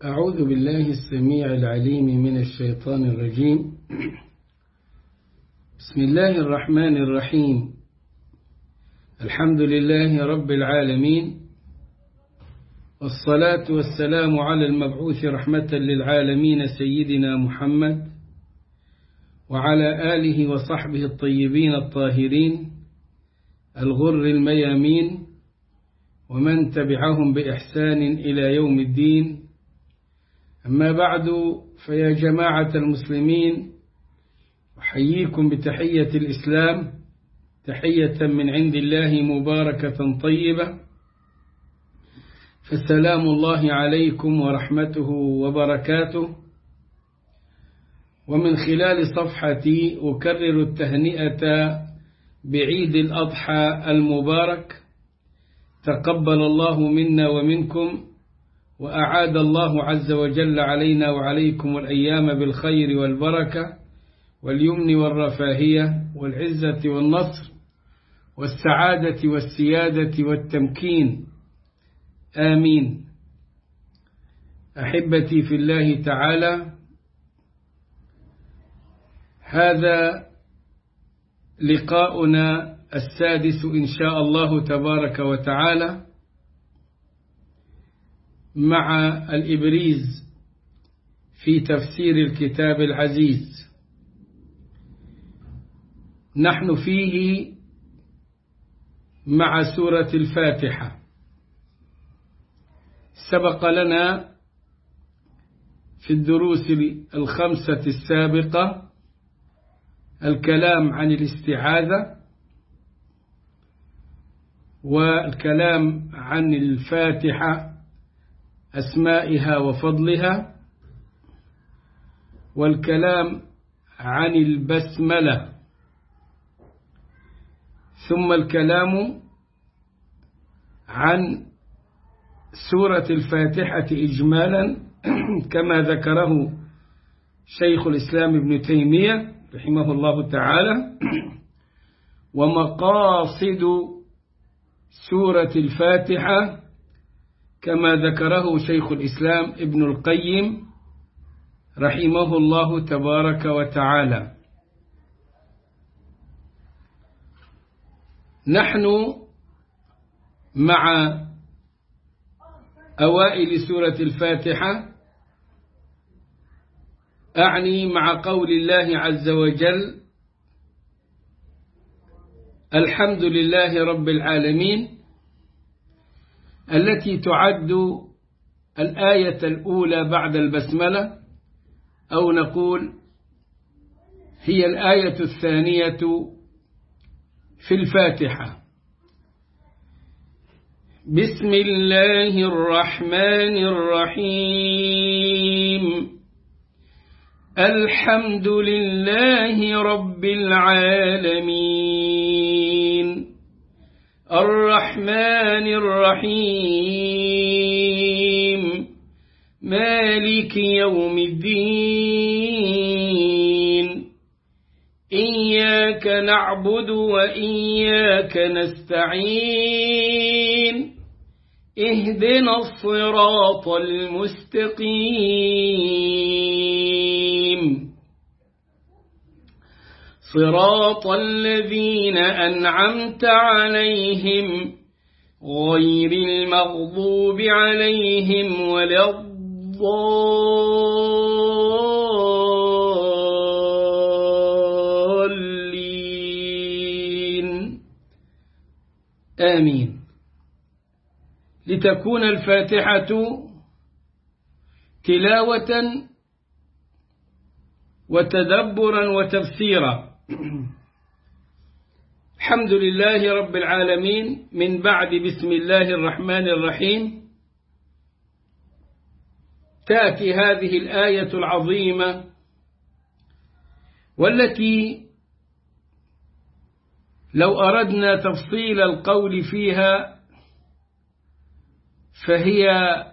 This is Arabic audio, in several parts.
أعوذ بالله السميع العليم من الشيطان الرجيم. بسم الله الرحمن الرحيم. الحمد لله رب العالمين، والصلاة والسلام على المبعوث رحمة للعالمين سيدنا محمد وعلى آله وصحبه الطيبين الطاهرين الغر الميامين ومن تبعهم بإحسان إلى يوم الدين. أما بعد، فيا جماعة المسلمين، أحييكم بتحية الإسلام، تحية من عند الله مباركة طيبة، فالسلام الله عليكم ورحمته وبركاته. ومن خلال صفحتي أكرر التهنئة بعيد الأضحى المبارك، تقبل الله منا ومنكم، وأعاد الله عز وجل علينا وعليكم الأيام بالخير والبركة واليمن والرفاهية والعزة والنصر والسعادة والسيادة والتمكين، آمين. أحبتي في الله تعالى، هذا لقاؤنا السادس إن شاء الله تبارك وتعالى مع الإبريز في تفسير الكتاب العزيز. نحن فيه مع سورة الفاتحة. سبق لنا في الدروس الخمسة السابقة الكلام عن الاستعاذة، والكلام عن الفاتحة أسمائها وفضلها، والكلام عن البسملة، ثم الكلام عن سورة الفاتحة إجمالا كما ذكره شيخ الإسلام ابن تيمية رحمه الله تعالى، ومقاصد سورة الفاتحة كما ذكره شيخ الإسلام ابن القيم رحمه الله تبارك وتعالى. نحن مع أوائل سورة الفاتحة، أعني مع قول الله عز وجل: الحمد لله رب العالمين، التي تعد الآية الأولى بعد البسملة، أو نقول هي الآية الثانية في الفاتحة. بسم الله الرحمن الرحيم. الحمد لله رب العالمين، الرحمن الرحيم، مالك يوم الدين، إياك نعبد وإياك نستعين، اهدنا الصراط المستقيم، صراط الذين أنعمت عليهم غير المغضوب عليهم ولا الضالين، آمين. لتكون الفاتحة تلاوة وتدبرا وتفسيرا. الحمد لله رب العالمين، من بعد بسم الله الرحمن الرحيم تأتي هذه الآية العظيمة، والتي لو أردنا تفصيل القول فيها فهي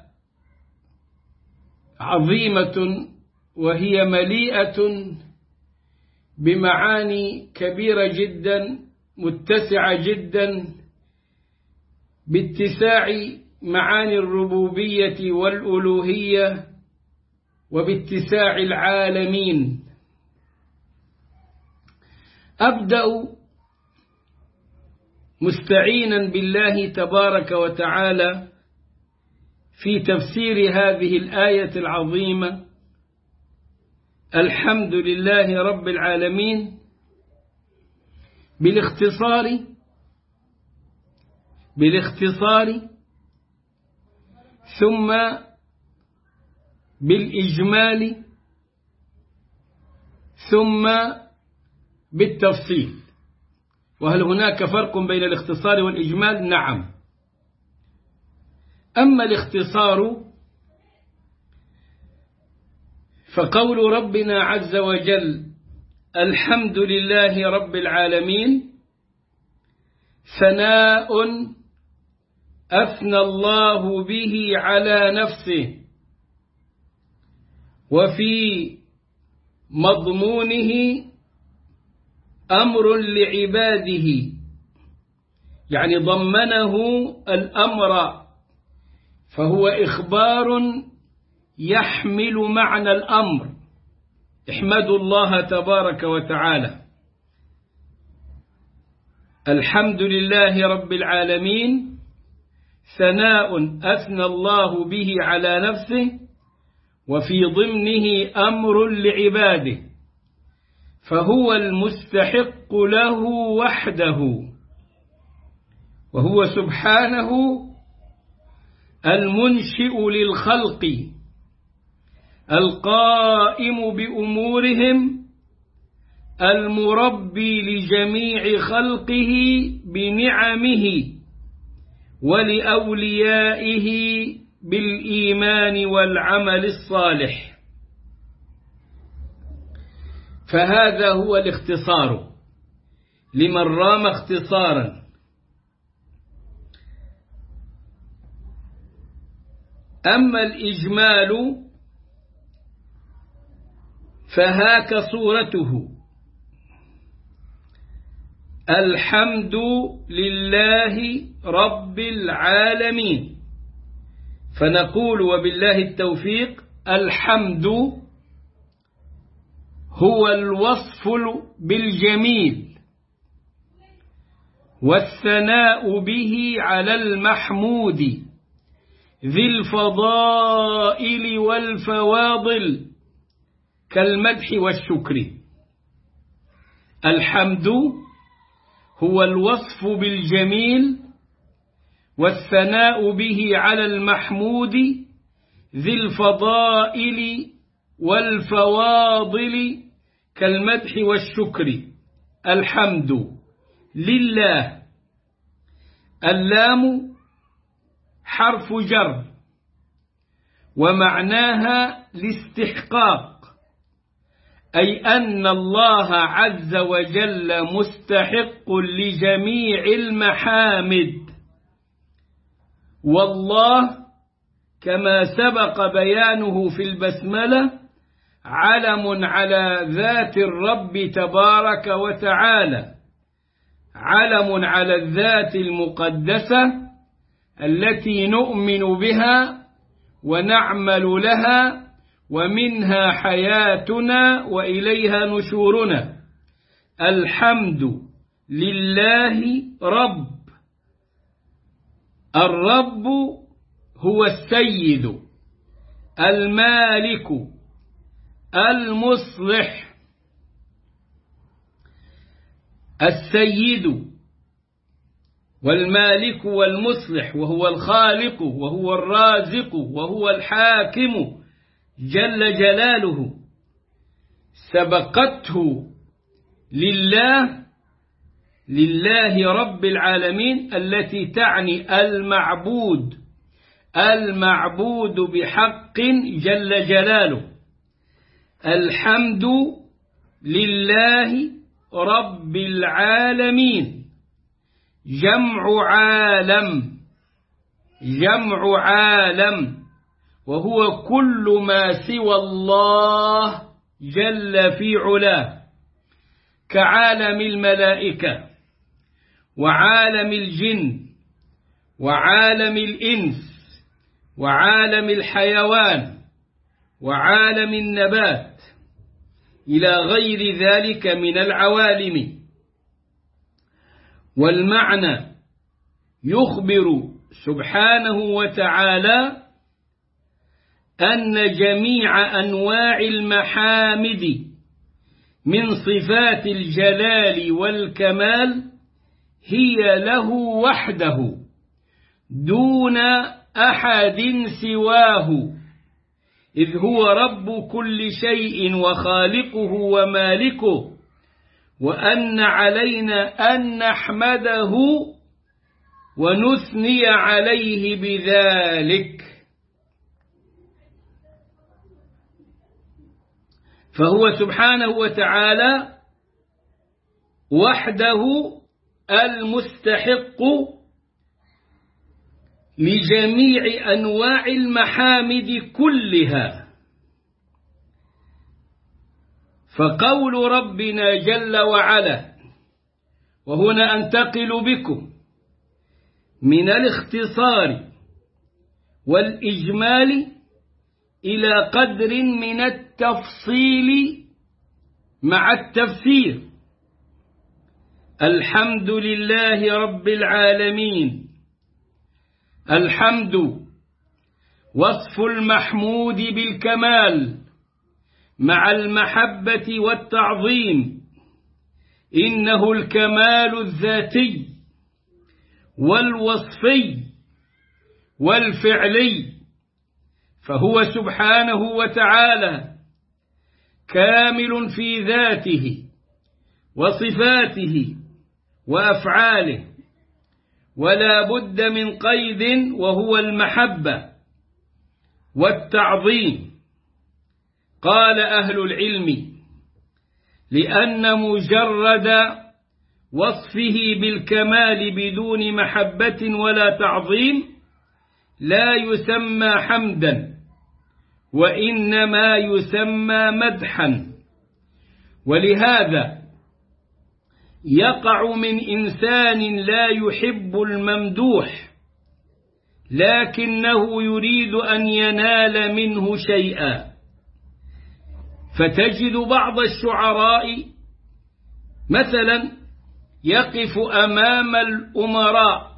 عظيمة، وهي مليئة بمعاني كبيرة جدا متسعة جدا، باتساع معاني الربوبية والألوهية وباتساع العالمين. أبدأ مستعينا بالله تبارك وتعالى في تفسير هذه الآية العظيمة: الحمد لله رب العالمين، بالاختصار ثم بالإجمال ثم بالتفصيل. وهل هناك فرق بين الاختصار والإجمال؟ نعم. أما الاختصار فقول ربنا عز وجل: الحمد لله رب العالمين، ثناء أثنى الله به على نفسه، وفي مضمونه أمر لعباده، يعني ضمنه الأمر، فهو إخبار يحمل معنى الأمر. احمدوا الله تبارك وتعالى. الحمد لله رب العالمين، ثناء أثنى الله به على نفسه، وفي ضمنه أمر لعباده، فهو المستحق له وحده، وهو سبحانه المنشئ للخلق، القائم بأمورهم، المربي لجميع خلقه بنعمه، ولأوليائه بالإيمان والعمل الصالح. فهذا هو الاختصار لمن رام اختصارا. أما الإجمال فهاك صورته: الحمد لله رب العالمين. فنقول وبالله التوفيق: الحمد هو الوصف بالجميل، والثناء به على المحمود ذي الفضائل والفواضل كالمدح والشكر. الحمد هو الوصف بالجميل، والثناء به على المحمود ذي الفضائل والفواضل كالمدح والشكر. الحمد لله. اللام حرف جر، ومعناها الاستحقاق، أي أن الله عز وجل مستحق لجميع المحامد. والله كما سبق بيانه في البسملة علم على ذات الرب تبارك وتعالى، علم على الذات المقدسة التي نؤمن بها ونعمل لها، ومنها حياتنا وإليها نشورنا. الحمد لله رب. الرب هو السيد المالك المصلح. السيد والمالك والمصلح، وهو الخالق وهو الرازق وهو الحاكم جل جلاله، سبقته لله رب العالمين، التي تعني المعبود بحق جل جلاله. الحمد لله رب العالمين. جمع عالم، وهو كل ما سوى الله جل في علاه، كعالم الملائكة وعالم الجن وعالم الإنس وعالم الحيوان وعالم النبات إلى غير ذلك من العوالم. والمعنى يخبر سبحانه وتعالى أن جميع أنواع المحامد من صفات الجلال والكمال هي له وحده دون أحد سواه، إذ هو رب كل شيء وخالقه ومالكه، وأن علينا أن نحمده ونثني عليه بذلك. فهو سبحانه وتعالى وحده المستحق لجميع أنواع المحامد كلها. فقول ربنا جل وعلا، وهنا أنتقل بكم من الاختصار والإجمال إلى قدر من التفصيل مع التفسير. الحمد لله رب العالمين. الحمد وصف المحمود بالكمال مع المحبة والتعظيم، إنه الكمال الذاتي والوصفي والفعلي، فهو سبحانه وتعالى كامل في ذاته وصفاته وأفعاله، ولا بد من قيد وهو المحبة والتعظيم. قال أهل العلم: لأن مجرد وصفه بالكمال بدون محبة ولا تعظيم لا يسمى حمدا، وإنما يسمى مدحا. ولهذا يقع من إنسان لا يحب الممدوح لكنه يريد أن ينال منه شيئا، فتجد بعض الشعراء مثلا يقف أمام الأمراء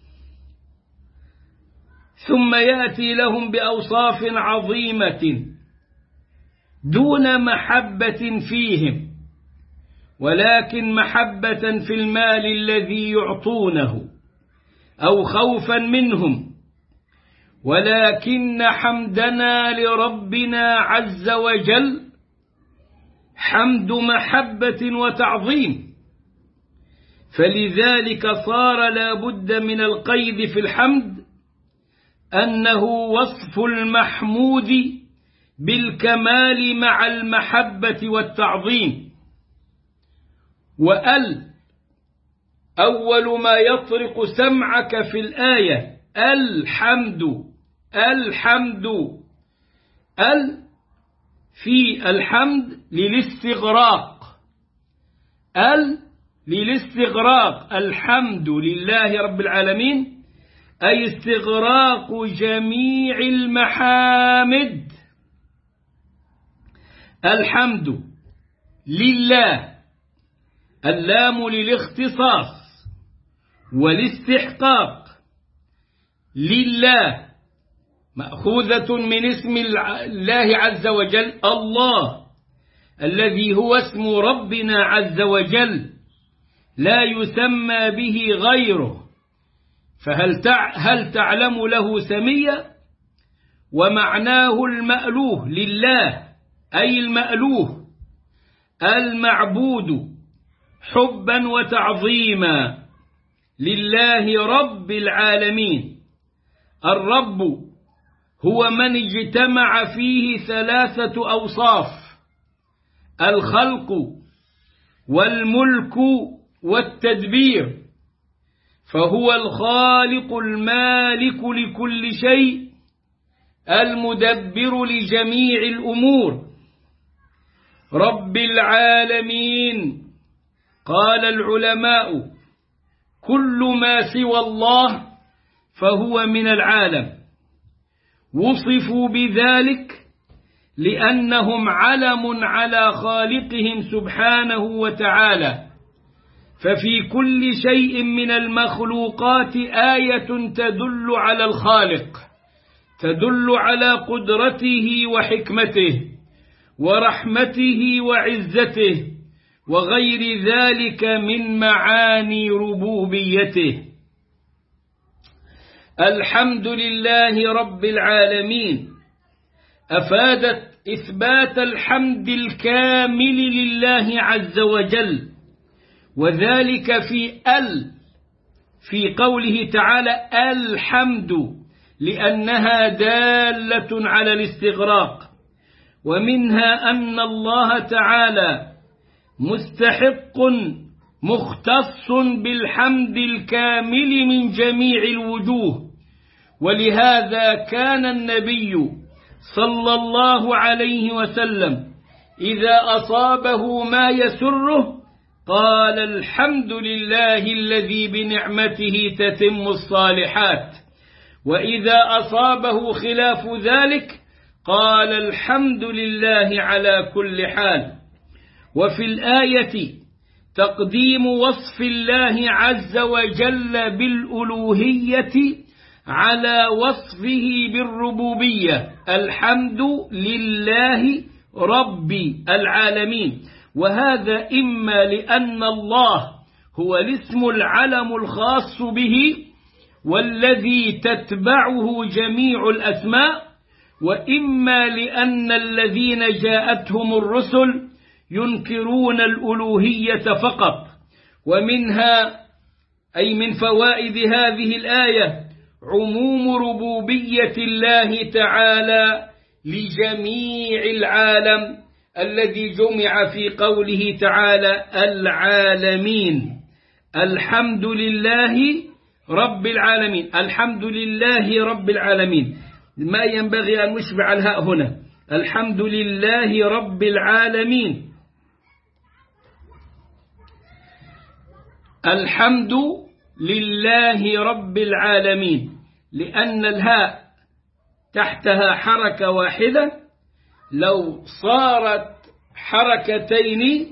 ثم يأتي لهم بأوصاف عظيمة دون محبة فيهم، ولكن محبة في المال الذي يعطونه أو خوفا منهم. ولكن حمدنا لربنا عز وجل حمد محبة وتعظيم، فلذلك صار لا بد من القيد في الحمد أنه وصف المحمود بالكمال مع المحبة والتعظيم. وأل أول ما يطرق سمعك في الآية الحمد. الحمد في الحمد للاستغراق، للاستغراق، الحمد لله رب العالمين، أي استغراق جميع المحامد. الحمد لله، اللام للاختصاص والاستحقاق، لله مأخوذة من اسم الله عز وجل الله، الذي هو اسم ربنا عز وجل لا يسمى به غيره. فهل تعلم له سمية؟ ومعناه المألوه لله، أي المألوه المعبود حبا وتعظيما لله رب العالمين. الرب هو من اجتمع فيه ثلاثة أوصاف: الخلق والملك والتدبير، فهو الخالق المالك لكل شيء المدبر لجميع الأمور. رب العالمين، قال العلماء: كل ما سوى الله فهو من العالم. وصفوا بذلك لأنهم علم على خالقهم سبحانه وتعالى. ففي كل شيء من المخلوقات آية تدل على الخالق، تدل على قدرته وحكمته ورحمته وعزته وغير ذلك من معاني ربوبيته. الحمد لله رب العالمين أفادت إثبات الحمد الكامل لله عز وجل، وذلك في قوله تعالى الحمد، لأنها دالة على الاستغراق. ومنها أن الله تعالى مستحق مختص بالحمد الكامل من جميع الوجوه، ولهذا كان النبي صلى الله عليه وسلم إذا أصابه ما يسره قال الحمد لله الذي بنعمته تتم الصالحات، وإذا أصابه خلاف ذلك قال الحمد لله على كل حال. وفي الآية تقديم وصف الله عز وجل بالألوهية على وصفه بالربوبية، الحمد لله رب العالمين. وهذا إما لأن الله هو الاسم العلم الخاص به والذي تتبعه جميع الأسماء، وإما لأن الذين جاءتهم الرسل ينكرون الألوهية فقط. ومنها أي من فوائد هذه الآية عموم ربوبية الله تعالى لجميع العالم الذي جمع في قوله تعالى العالمين. الحمد لله رب العالمين، الحمد لله رب العالمين، ما ينبغي أن نشبع الهاء هنا، الحمد لله رب العالمين. الحمد لله رب العالمين، لأن الهاء تحتها حركة واحدة، لو صارت حركتين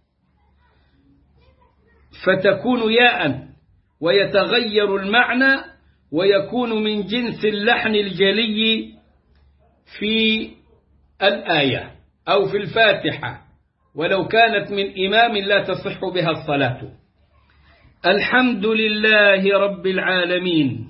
فتكون ياء ويتغير المعنى ويكون من جنس اللحن الجلي في الآية أو في الفاتحة، ولو كانت من إمام لا تصح بها الصلاة. الحمد لله رب العالمين.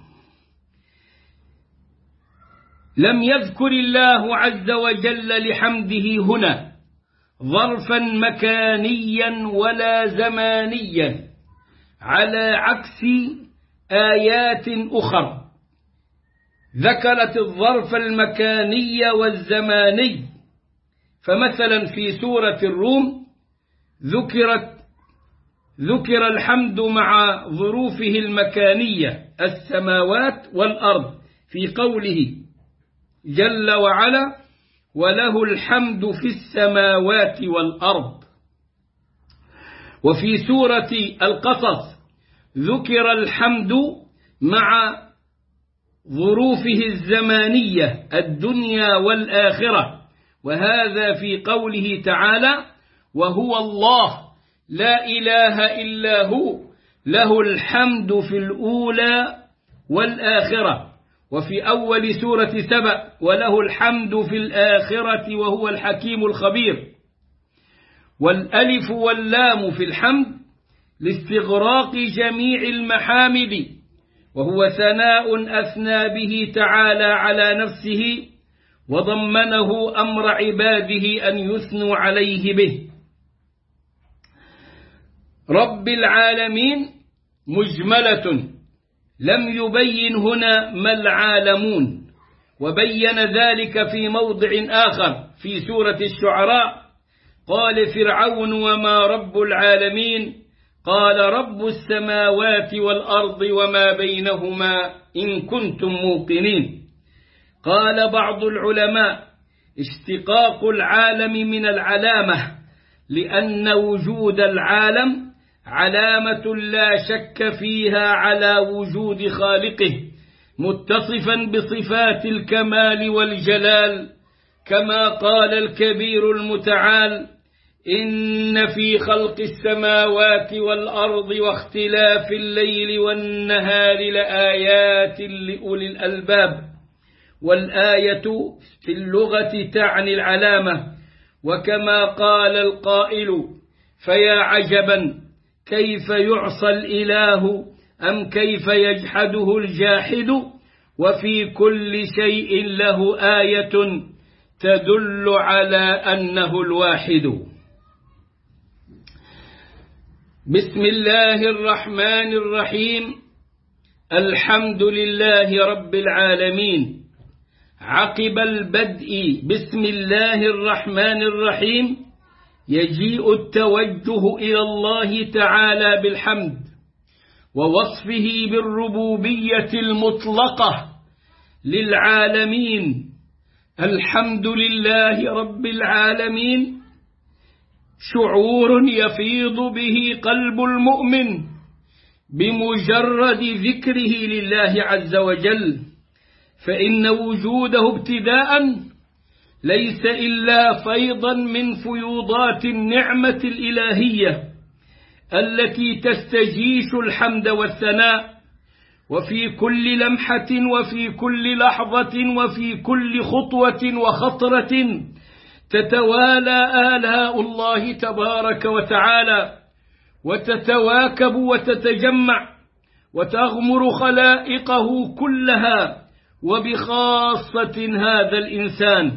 لم يذكر الله عز وجل لحمده هنا ظرفا مكانيا ولا زمانيا، على عكس آيات أخرى ذكرت الظرف المكاني والزماني. فمثلا في سورة الروم ذكر الحمد مع ظروفه المكانية السماوات والأرض في قوله جل وعلا وله الحمد في السماوات والأرض. وفي سورة القصص ذكر الحمد مع ظروفه الزمانية الدنيا والآخرة، وهذا في قوله تعالى وهو الله لا إله إلا هو له الحمد في الأولى والآخرة. وفي أول سورة سبأ وله الحمد في الآخرة وهو الحكيم الخبير. والألف واللام في الحمد لاستغراق جميع المحامد، وهو ثناء أثنى به تعالى على نفسه وضمنه أمر عباده أن يثنوا عليه به. رب العالمين مجملة، لم يبين هنا ما العالمون، وبين ذلك في موضع آخر في سورة الشعراء قال فرعون وما رب العالمين قال رب السماوات والأرض وما بينهما إن كنتم موقنين. قال بعض العلماء اشتقاق العالم من العلامة، لأن وجود العالم علامة لا شك فيها على وجود خالقه، متصفا بصفات الكمال والجلال كما قال الكبير المتعال: إن في خلق السماوات والأرض واختلاف الليل والنهار لآيات لأولي الألباب. والآية في اللغة تعني العلامة. وكما قال القائل: فيا عجبا كيف يعصى الإله أم كيف يجحده الجاحد، وفي كل شيء له آية تدل على أنه الواحد. بسم الله الرحمن الرحيم. الحمد لله رب العالمين. عقب البدء بسم الله الرحمن الرحيم يجيء التوجه إلى الله تعالى بالحمد ووصفه بالربوبية المطلقة للعالمين. الحمد لله رب العالمين شعور يفيض به قلب المؤمن بمجرد ذكره لله عز وجل، فإن وجوده ابتداء ليس إلا فيضا من فيوضات النعمة الإلهية التي تستجيش الحمد والثناء، وفي كل لمحة وفي كل لحظة وفي كل خطوة وخطرة تتوالى آلاء الله تبارك وتعالى وتتواكب وتتجمع وتغمر خلائقه كلها، وبخاصة هذا الإنسان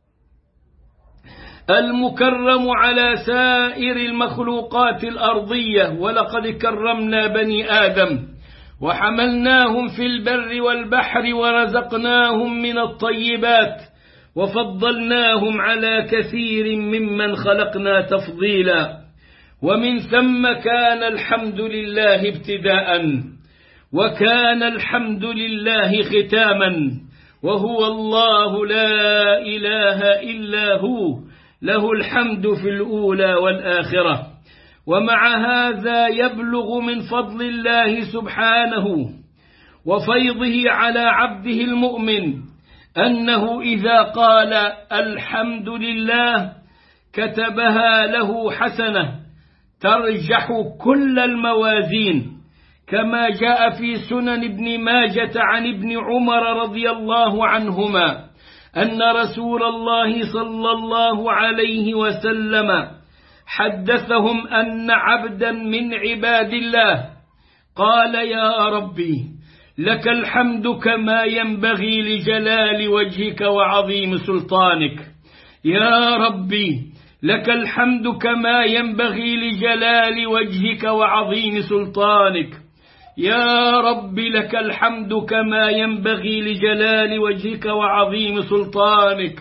المكرم على سائر المخلوقات الأرضية. ولقد كرمنا بني آدم وحملناهم في البر والبحر ورزقناهم من الطيبات وفضلناهم على كثير ممن خلقنا تفضيلا. ومن ثم كان الحمد لله ابتداء، وكان الحمد لله ختاما، وهو الله لا إله إلا هو، له الحمد في الأولى والآخرة. ومع هذا يبلغ من فضل الله سبحانه وفيضه على عبده المؤمن أنه إذا قال الحمد لله كتبها له حسنة ترجح كل الموازين، كما جاء في سنن ابن ماجة عن ابن عمر رضي الله عنهما أن رسول الله صلى الله عليه وسلم حدثهم أن عبدا من عباد الله قال: يا ربي لك الحمد كما ينبغي لجلال وجهك وعظيم سلطانك. يا ربي لك الحمد كما ينبغي لجلال وجهك وعظيم سلطانك. يا رب لك الحمد كما ينبغي لجلال وجهك وعظيم سلطانك.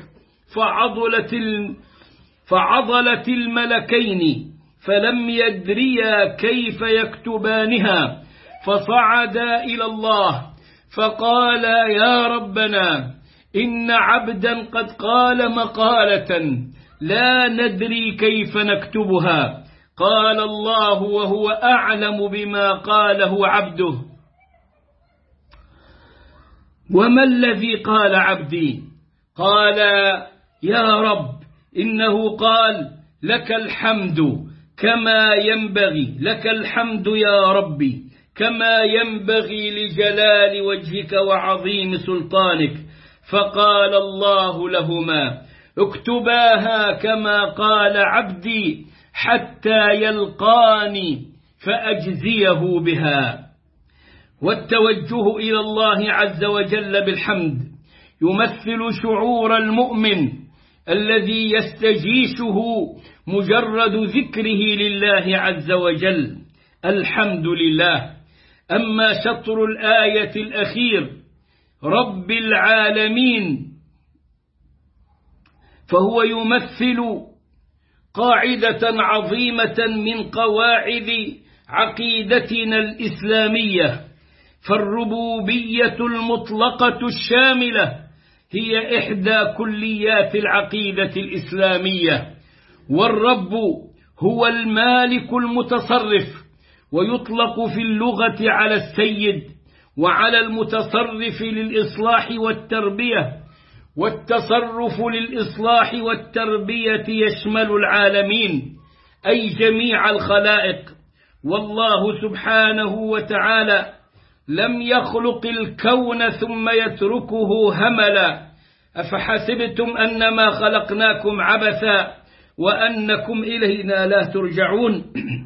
فعضلت الملكين فلم يدريا كيف يكتبانها، فصعدا إلى الله فقالا: يا ربنا إن عبدا قد قال مقالة لا ندري كيف نكتبها. قال الله وهو أعلم بما قاله عبده: وما الذي قال عبدي؟ قال: يا رب إنه قال لك الحمد كما ينبغي، لك الحمد يا ربي كما ينبغي لجلال وجهك وعظيم سلطانك. فقال الله لهما: اكتباها كما قال عبدي حتى يلقاني فأجزيه بها. والتوجه إلى الله عز وجل بالحمد يمثل شعور المؤمن الذي يستجيشه مجرد ذكره لله عز وجل: الحمد لله. أما شطر الآية الأخير رب العالمين فهو يمثل قاعدة عظيمة من قواعد عقيدتنا الإسلامية، فالربوبية المطلقة الشاملة هي إحدى كليات العقيدة الإسلامية. والرب هو المالك المتصرف، ويطلق في اللغة على السيد وعلى المتصرف للإصلاح والتربية، والتصرف للإصلاح والتربية يشمل العالمين أي جميع الخلائق. والله سبحانه وتعالى لم يخلق الكون ثم يتركه هملا. أفحسبتم أنما خلقناكم عبثا وأنكم إلينا لا ترجعون.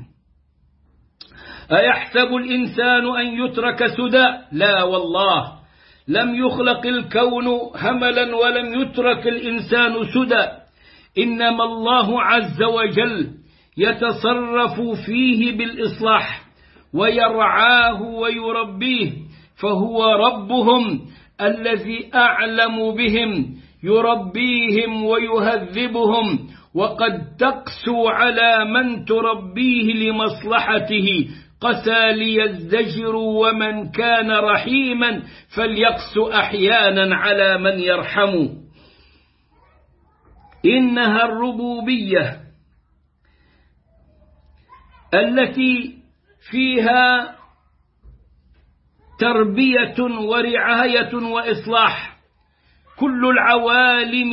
أيحسب الإنسان أن يترك سدى؟ لا والله، لم يخلق الكون هملا ولم يترك الإنسان سدى، إنما الله عز وجل يتصرف فيه بالإصلاح ويرعاه ويربيه، فهو ربهم الذي أعلم بهم، يربيهم ويهذبهم، وقد تقسو على من تربيه لمصلحته قسى ليزدجر، ومن كان رحيما فليقس أحيانا على من يرحم. إنها الربوبية التي فيها تربية ورعاية وإصلاح. كل العوالم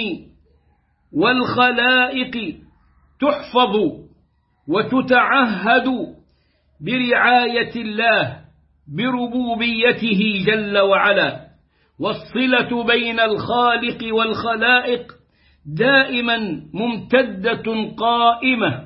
والخلائق تحفظ وتتعهد برعاية الله بربوبيته جل وعلا، والصلة بين الخالق والخلائق دائما ممتدة قائمة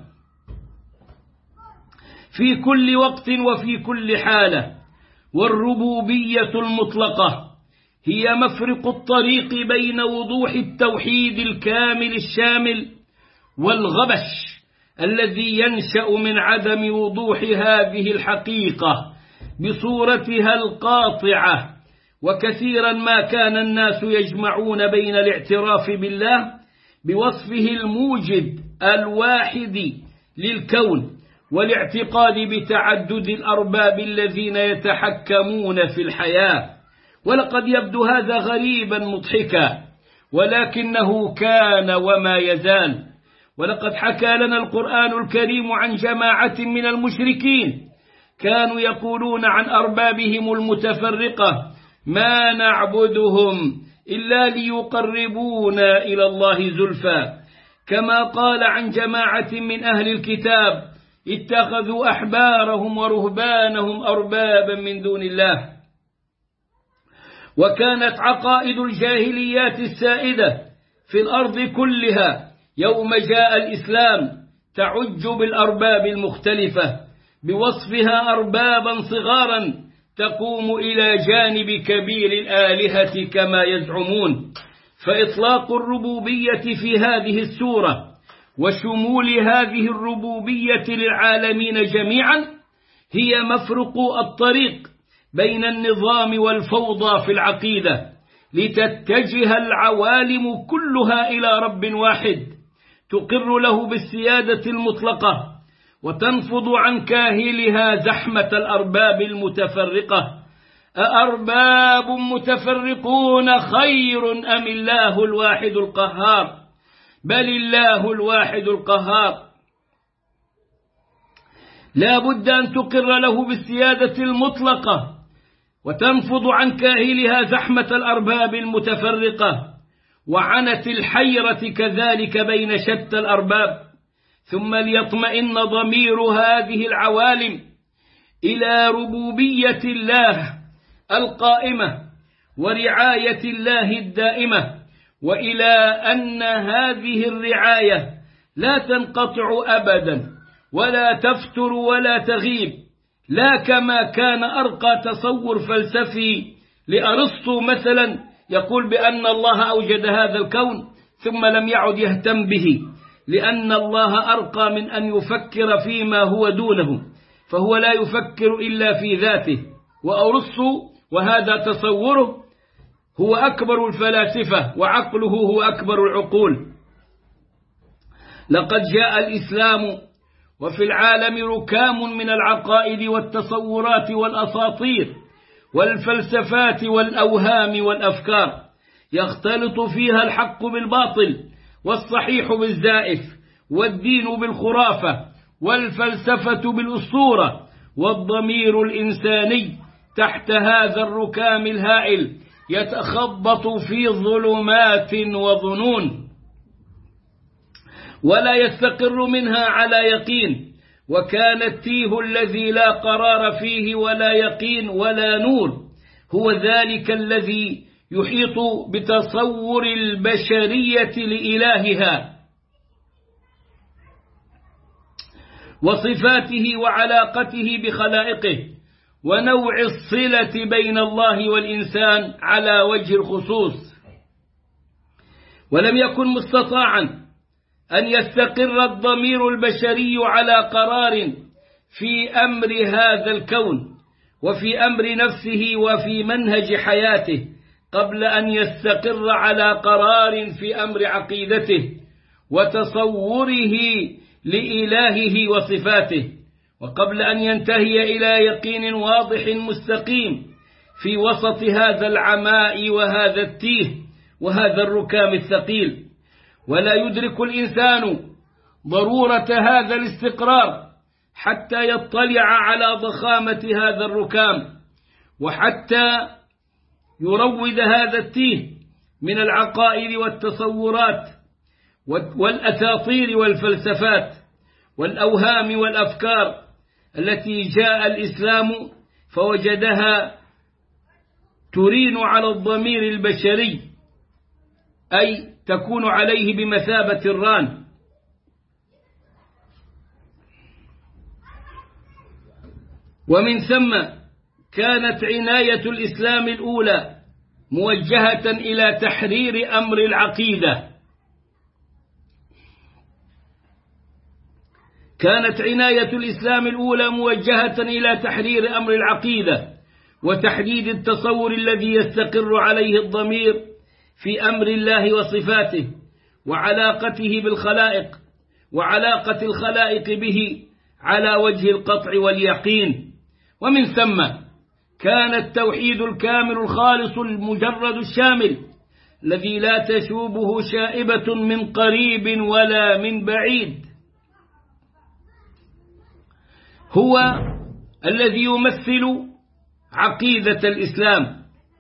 في كل وقت وفي كل حالة. والربوبية المطلقة هي مفرق الطريق بين وضوح التوحيد الكامل الشامل والغبش الذي ينشأ من عدم وضوح هذه الحقيقة بصورتها القاطعة. وكثيرا ما كان الناس يجمعون بين الاعتراف بالله بوصفه الموجد الواحد للكون والاعتقاد بتعدد الأرباب الذين يتحكمون في الحياة. ولقد يبدو هذا غريبا مضحكا، ولكنه كان وما يزال. ولقد حكى لنا القرآن الكريم عن جماعة من المشركين كانوا يقولون عن أربابهم المتفرقة: ما نعبدهم إلا ليقربونا إلى الله زلفى. كما قال عن جماعة من أهل الكتاب: اتخذوا أحبارهم ورهبانهم أربابا من دون الله. وكانت عقائد الجاهليات السائدة في الأرض كلها يوم جاء الإسلام تعج بالأرباب المختلفة بوصفها أربابا صغارا تقوم إلى جانب كبير الآلهة كما يزعمون. فإطلاق الربوبية في هذه السورة وشمول هذه الربوبية للعالمين جميعا هي مفرق الطريق بين النظام والفوضى في العقيدة، لتتجه العوالم كلها إلى رب واحد تقر له بالسيادة المطلقة وتنفض عن كاهلها زحمة الأرباب المتفرقة. أأرباب متفرقون خير أم الله الواحد القهار؟ بل الله الواحد القهار. لا بد أن تقر له بالسيادة المطلقة وتنفض عن كاهلها زحمة الأرباب المتفرقة وعنت الحيرة كذلك بين شتى الأرباب، ثم ليطمئن ضمير هذه العوالم إلى ربوبية الله القائمة ورعاية الله الدائمة، وإلى أن هذه الرعاية لا تنقطع أبدا ولا تفتر ولا تغيب، لا كما كان أرقى تصور فلسفي لأرسطو مثلا يقول بأن الله أوجد هذا الكون ثم لم يعد يهتم به، لأن الله أرقى من أن يفكر فيما هو دونه، فهو لا يفكر إلا في ذاته. وأرسطو وهذا تصوره هو أكبر الفلاسفة وعقله هو أكبر العقول. لقد جاء الإسلام وفي العالم ركام من العقائد والتصورات والأساطير والفلسفات والأوهام والأفكار يختلط فيها الحق بالباطل والصحيح بالزائف والدين بالخرافة والفلسفة بالأسطورة، والضمير الإنساني تحت هذا الركام الهائل يتخبط في ظلمات وظنون ولا يستقر منها على يقين، وكان التيه الذي لا قرار فيه ولا يقين ولا نور هو ذلك الذي يحيط بتصور البشرية لإلهها وصفاته وعلاقته بخلائقه ونوع الصلة بين الله والإنسان على وجه الخصوص. ولم يكن مستطاعا أن يستقر الضمير البشري على قرار في أمر هذا الكون وفي أمر نفسه وفي منهج حياته قبل أن يستقر على قرار في أمر عقيدته وتصوره لإلهه وصفاته، وقبل أن ينتهي إلى يقين واضح مستقيم في وسط هذا العماء وهذا التيه وهذا الركام الثقيل. ولا يدرك الإنسان ضرورة هذا الاستقرار حتى يطلع على ضخامة هذا الركام وحتى يروض هذا التيه من العقائد والتصورات والأساطير والفلسفات والأوهام والأفكار التي جاء الإسلام فوجدها ترين على الضمير البشري، أي تكون عليه بمثابة الران. ومن ثم كانت عناية الإسلام الأولى موجهة إلى تحرير أمر العقيدة. كانت عناية الإسلام الأولى موجهة إلى تحرير أمر العقيدة وتحديد التصور الذي يستقر عليه الضمير في أمر الله وصفاته وعلاقته بالخلائق وعلاقة الخلائق به على وجه القطع واليقين. ومن ثم كان التوحيد الكامل الخالص المجرد الشامل الذي لا تشوبه شائبة من قريب ولا من بعيد هو الذي يمثل عقيدة الإسلام،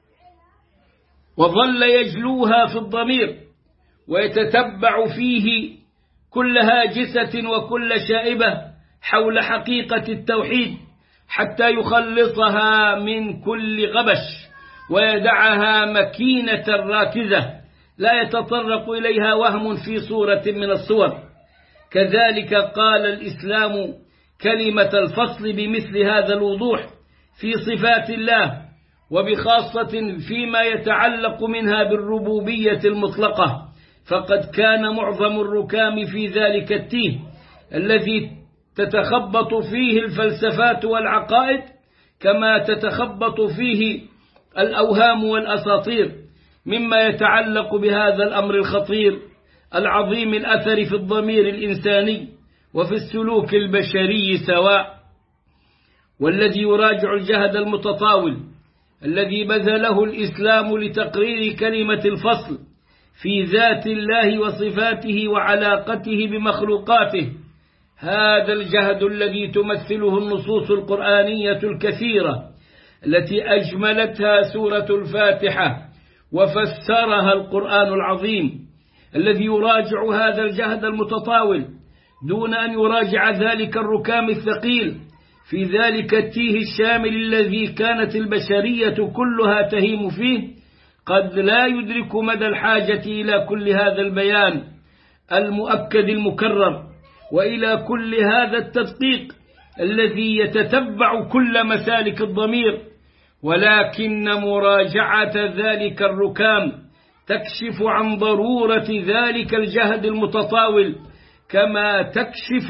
وظل يجلوها في الضمير ويتتبع فيه كل هاجسة وكل شائبة حول حقيقة التوحيد حتى يخلصها من كل غبش ويدعها مكينة راكزة لا يتطرق إليها وهم في صورة من الصور. كذلك قال الإسلام كلمة الفصل بمثل هذا الوضوح في صفات الله وبخاصة فيما يتعلق منها بالربوبية المطلقة، فقد كان معظم الركام في ذلك التيه الذي تتخبط فيه الفلسفات والعقائد كما تتخبط فيه الأوهام والأساطير مما يتعلق بهذا الأمر الخطير العظيم الأثر في الضمير الإنساني وفي السلوك البشري سواء. والذي يراجع الجهد المتطاول الذي بذله الإسلام لتقرير كلمة الفصل في ذات الله وصفاته وعلاقته بمخلوقاته، هذا الجهد الذي تمثله النصوص القرآنية الكثيرة التي أجملتها سورة الفاتحة وفسرها القرآن العظيم، الذي يراجع هذا الجهد المتطاول دون أن يراجع ذلك الركام الثقيل في ذلك التيه الشامل الذي كانت البشرية كلها تهيم فيه، قد لا يدرك مدى الحاجة إلى كل هذا البيان المؤكد المكرر وإلى كل هذا التدقيق الذي يتتبع كل مسالك الضمير. ولكن مراجعة ذلك الركام تكشف عن ضرورة ذلك الجهد المتطاول كما تكشف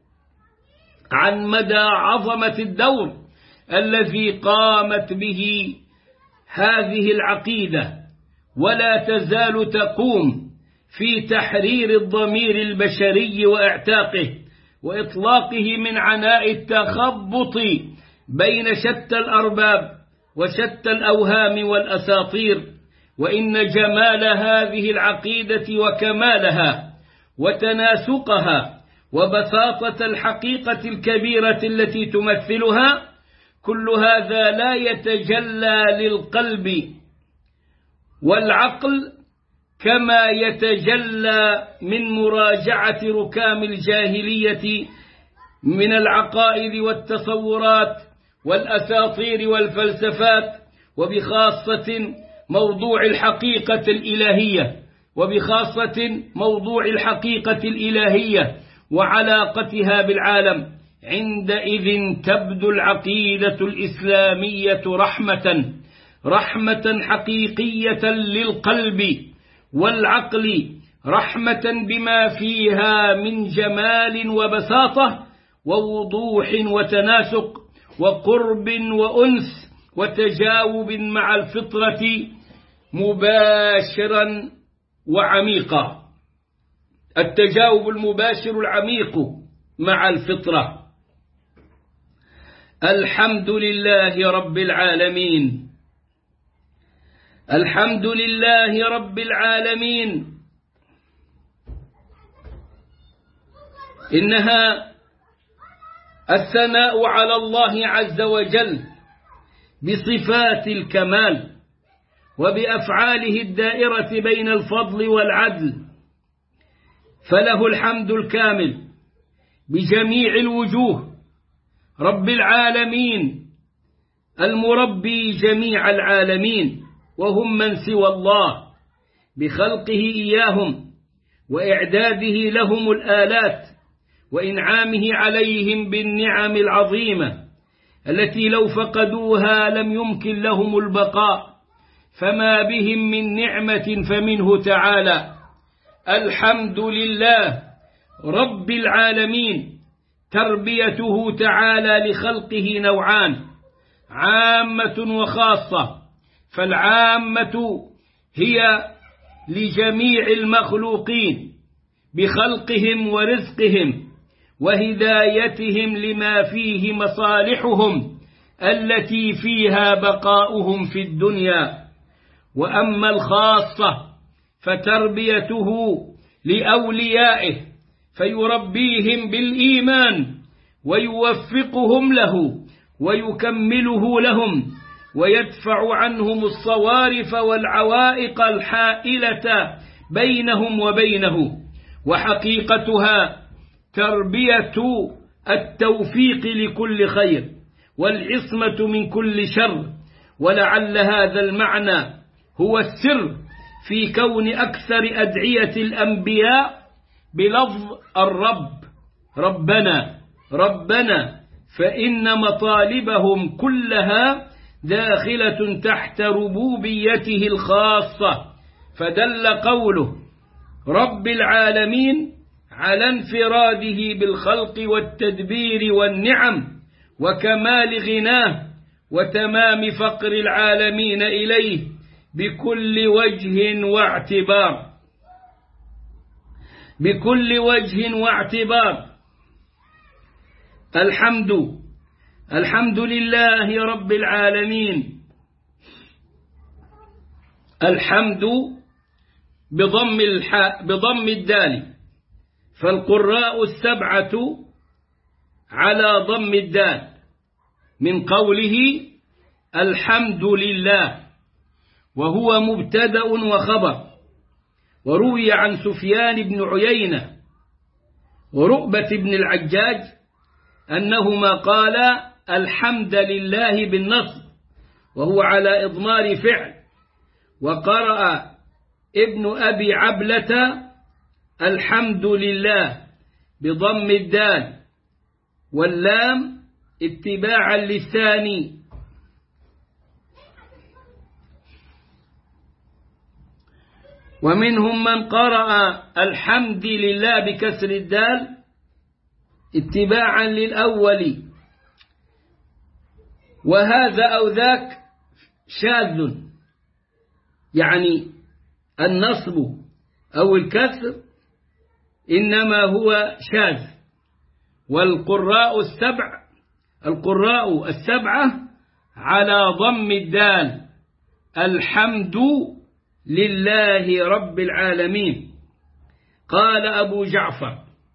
عن مدى عظمة الدور الذي قامت به هذه العقيدة ولا تزال تقوم في تحرير الضمير البشري وإعتاقه وإطلاقه من عناء التخبط بين شتى الأرباب وشتى الأوهام والأساطير. وإن جمال هذه العقيدة وكمالها وتناسقها وبساطة الحقيقة الكبيرة التي تمثلها كل هذا لا يتجلى للقلب والعقل كما يتجلى من مراجعة ركام الجاهلية من العقائد والتصورات والأساطير والفلسفات، وبخاصة موضوع الحقيقة الإلهية وعلاقتها بالعالم. عندئذ تبدو العقيدة الإسلامية رحمة حقيقية للقلب والعقل، رحمة بما فيها من جمال وبساطة ووضوح وتناسق وقرب وأنس وتجاوب مع الفطرة مباشرا وعميقا. التجاوب المباشر العميق مع الفطرة. الحمد لله رب العالمين. الحمد لله رب العالمين. إنها الثناء على الله عز وجل بصفات الكمال وبأفعاله الدائرة بين الفضل والعدل، فله الحمد الكامل بجميع الوجوه، رب العالمين المربي جميع العالمين، وهم من سوى الله، بخلقه إياهم وإعداده لهم الآلات وإنعامه عليهم بالنعم العظيمة التي لو فقدوها لم يمكن لهم البقاء، فما بهم من نعمة فمنه تعالى. الحمد لله رب العالمين. تربيته تعالى لخلقه نوعان، عامة وخاصة. فالعامة هي لجميع المخلوقين بخلقهم ورزقهم وهدايتهم لما فيه مصالحهم التي فيها بقاؤهم في الدنيا. وأما الخاصة فتربيته لأوليائه، فيربيهم بالإيمان ويوفقهم له ويكمله لهم ويدفع عنهم الصوارف والعوائق الحائلة بينهم وبينه. وحقيقتها تربية التوفيق لكل خير والعصمة من كل شر. ولعل هذا المعنى هو السر في كون أكثر أدعية الأنبياء بلفظ الرب، ربنا ربنا، فإن مطالبهم كلها داخلة تحت ربوبيته الخاصة. فدل قوله رب العالمين على انفراده بالخلق والتدبير والنعم وكمال غناه وتمام فقر العالمين إليه بكل وجه واعتبار، بكل وجه واعتبار. الحمد لله رب العالمين. الحمد بضم الدال، فالقراء السبعة على ضم الدال من قوله الحمد لله، وهو مبتدأ وخبر. وروي عن سفيان بن عيينة ورؤبة بن العجاج أنهما قالا الحمد لله بالنصب وهو على إضمار فعل. وقرأ ابن أبي عبلة الحمد لله بضم الدال واللام اتباعا للثاني. ومنهم من قرأ الحمد لله بكسر الدال اتباعا للأول، وهذا أو ذاك شاذ، يعني النصب أو الكسر إنما هو شاذ. والقراء السبعة على ضم الدال الحمد لله رب العالمين. قال أبو جعفر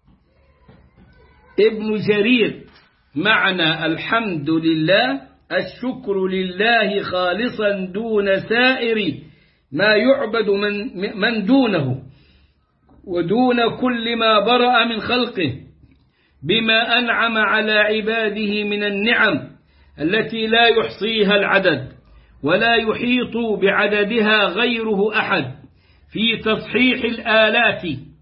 ابن جرير معنى الحمد لله الشكر لله خالصا دون سائر ما يعبد من دونه ودون كل ما برأ من خلقه، بما أنعم على عباده من النعم التي لا يحصيها العدد ولا يحيط بعددها غيره أحد، في تصحيح الآلات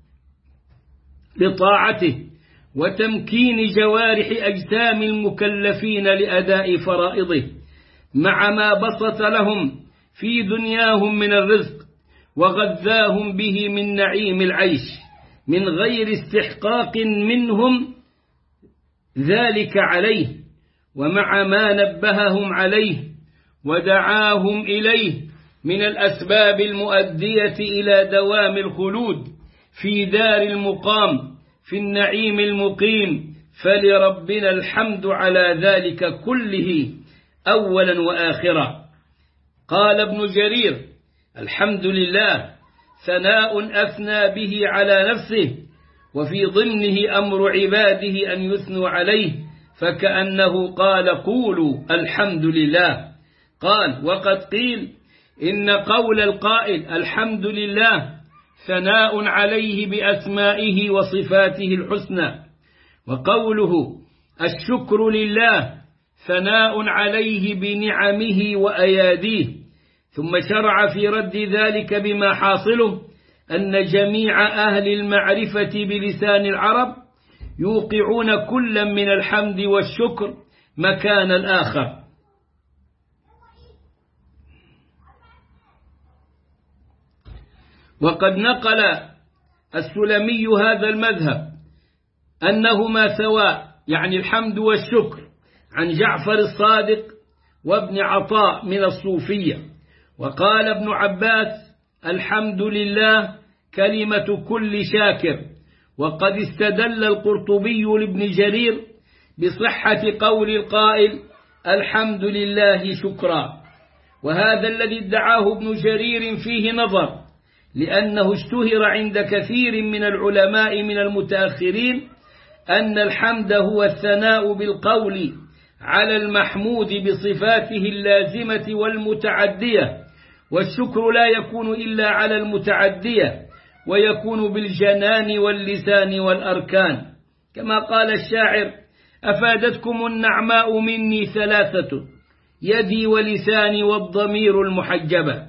لطاعته وتمكين جوارح أجسام المكلفين لأداء فرائضه، مع ما بسط لهم في دنياهم من الرزق وغذاهم به من نعيم العيش من غير استحقاق منهم ذلك عليه، ومع ما نبههم عليه ودعاهم إليه من الأسباب المؤدية إلى دوام الخلود في دار المقام في النعيم المقيم. فلربنا الحمد على ذلك كله أولا وآخرا. قال ابن جرير: الحمد لله ثناء أثنى به على نفسه، وفي ضمنه أمر عباده أن يثنوا عليه، فكأنه قال: قولوا الحمد لله. قال: وقد قيل إن قول القائل الحمد لله ثناء عليه بأسمائه وصفاته الحسنى، وقوله الشكر لله ثناء عليه بنعمه وأياديه. ثم شرع في رد ذلك بما حاصله أن جميع أهل المعرفة بلسان العرب يوقعون كلا من الحمد والشكر مكان الآخر. وقد نقل السلمي هذا المذهب أنهما سواء، يعني الحمد والشكر، عن جعفر الصادق وابن عطاء من الصوفية. وقال ابن عباس: الحمد لله كلمة كل شاكر. وقد استدل القرطبي لابن جرير بصحة قول القائل الحمد لله شكرا، وهذا الذي ادعاه ابن جرير فيه نظر، لأنه اشتهر عند كثير من العلماء من المتأخرين أن الحمد هو الثناء بالقول على المحمود بصفاته اللازمة والمتعدية، والشكر لا يكون إلا على المتعدية، ويكون بالجنان واللسان والأركان، كما قال الشاعر: أفادتكم النعماء مني ثلاثة، يدي ولساني والضمير المحجبة.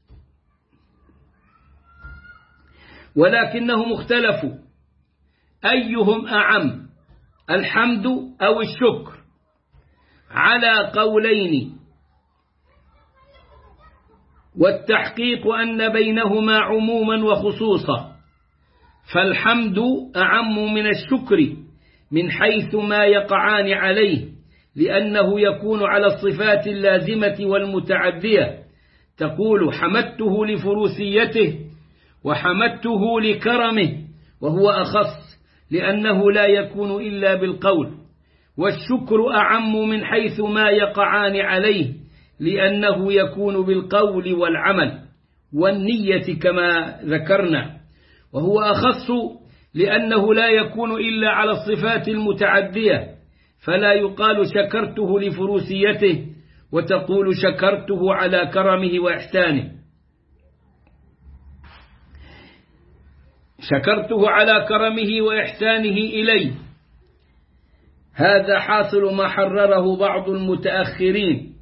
ولكنهم اختلفوا أيهم أعم، الحمد أو الشكر، على قولين، والتحقيق أن بينهما عموما وخصوصا، فالحمد أعم من الشكر من حيث ما يقعان عليه، لأنه يكون على الصفات اللازمة والمتعدية، تقول حمدته لفروسيته وحمدته لكرمه، وهو أخص لأنه لا يكون إلا بالقول. والشكر أعم من حيث ما يقعان عليه، لأنه يكون بالقول والعمل والنية كما ذكرنا، وهو أخص لأنه لا يكون إلا على الصفات المتعدية، فلا يقال شكرته لفروسيته وتقول شكرته على كرمه وإحسانه. شكرته على كرمه وإحسانه إليه، هذا حاصل ما حرره بعض المتأخرين.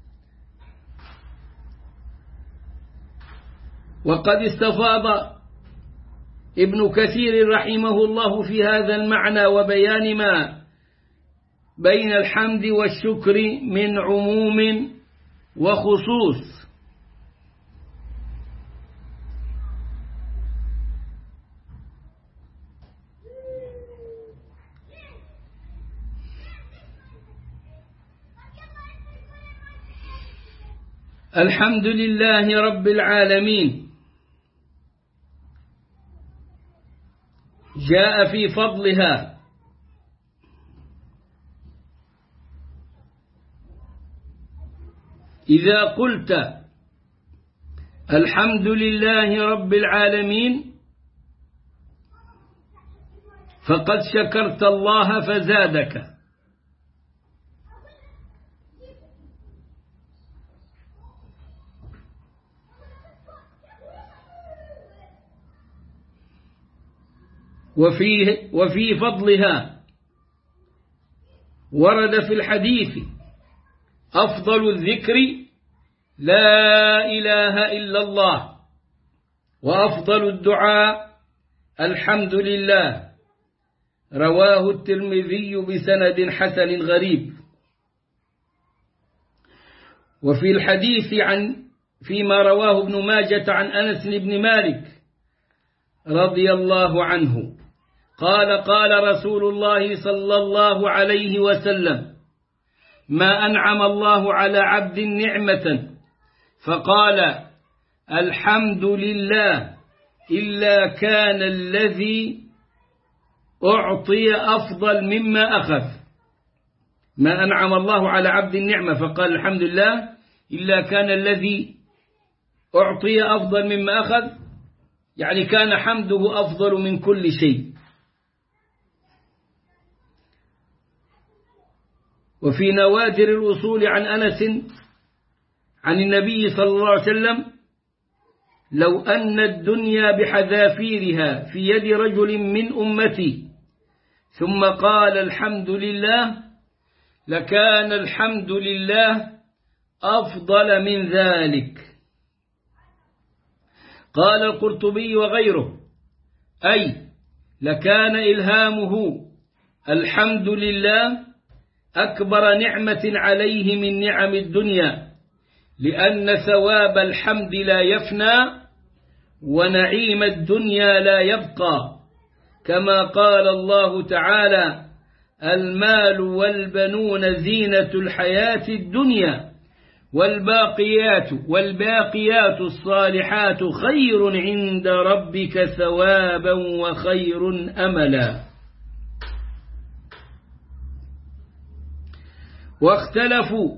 وقد استفاض ابن كثير رحمه الله في هذا المعنى وبيان ما بين الحمد والشكر من عموم وخصوص. الحمد لله رب العالمين جاء في فضلها إذا قلت الحمد لله رب العالمين فقد شكرت الله فزادك، وفي فضلها ورد في الحديث: أفضل الذكر لا إله إلا الله، وأفضل الدعاء الحمد لله. رواه الترمذي بسند حسن غريب. وفي الحديث فيما رواه ابن ماجة عن أنس بن مالك رضي الله عنه قال: قال رسول الله صلى الله عليه وسلم: ما أنعم الله على عبد نعمة فقال الحمد لله إلا كان الذي أعطي أفضل مما أخذ. ما أنعم الله على عبد النعمة فقال الحمد لله إلا كان الذي أعطي أفضل مما أخذ، يعني كان حمده أفضل من كل شيء. وفي نوادر الأصول عن أنس عن النبي صلى الله عليه وسلم: لو أن الدنيا بحذافيرها في يد رجل من أمتي ثم قال الحمد لله لكان الحمد لله أفضل من ذلك. قال القرطبي وغيره: أي لكان إلهامه الحمد لله أكبر نعمة عليه من نعم الدنيا، لأن ثواب الحمد لا يفنى ونعيم الدنيا لا يبقى، كما قال الله تعالى: المال والبنون زينة الحياة الدنيا والباقيات الصالحات خير عند ربك ثوابا وخير أملا. واختلفوا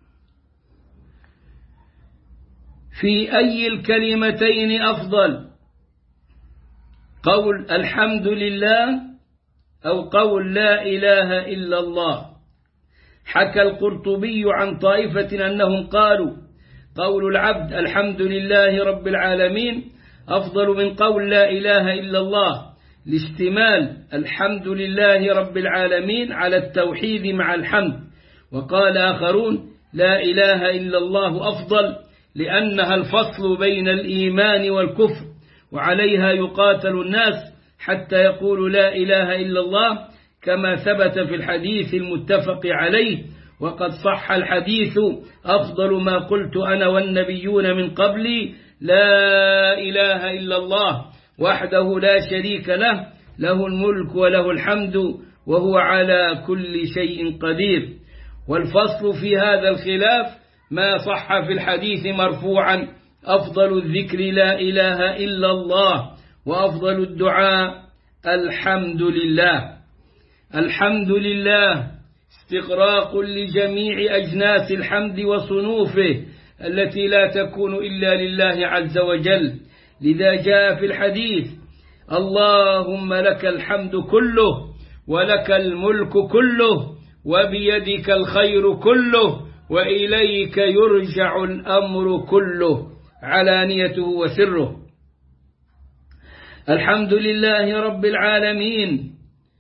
في أي الكلمتين أفضل، قول الحمد لله أو قول لا إله إلا الله. حكى القرطبي عن طائفة أنهم قالوا: قول العبد الحمد لله رب العالمين أفضل من قول لا إله إلا الله، لاشتمال الحمد لله رب العالمين على التوحيد مع الحمد. وقال آخرون: لا إله إلا الله أفضل لأنها الفصل بين الإيمان والكفر، وعليها يقاتل الناس حتى يقولوا لا إله إلا الله، كما ثبت في الحديث المتفق عليه. وقد صح الحديث: أفضل ما قلت أنا والنبيون من قبلي لا إله إلا الله وحده لا شريك له، له الملك وله الحمد وهو على كل شيء قدير. والفصل في هذا الخلاف ما صح في الحديث مرفوعا: أفضل الذكر لا إله إلا الله، وأفضل الدعاء الحمد لله. الحمد لله استغراق لجميع أجناس الحمد وصنوفه التي لا تكون إلا لله عز وجل. لذا جاء في الحديث: اللهم لك الحمد كله ولك الملك كله وبيدك الخير كله وإليك يرجع الأمر كله، علانيته وسره. الحمد لله رب العالمين.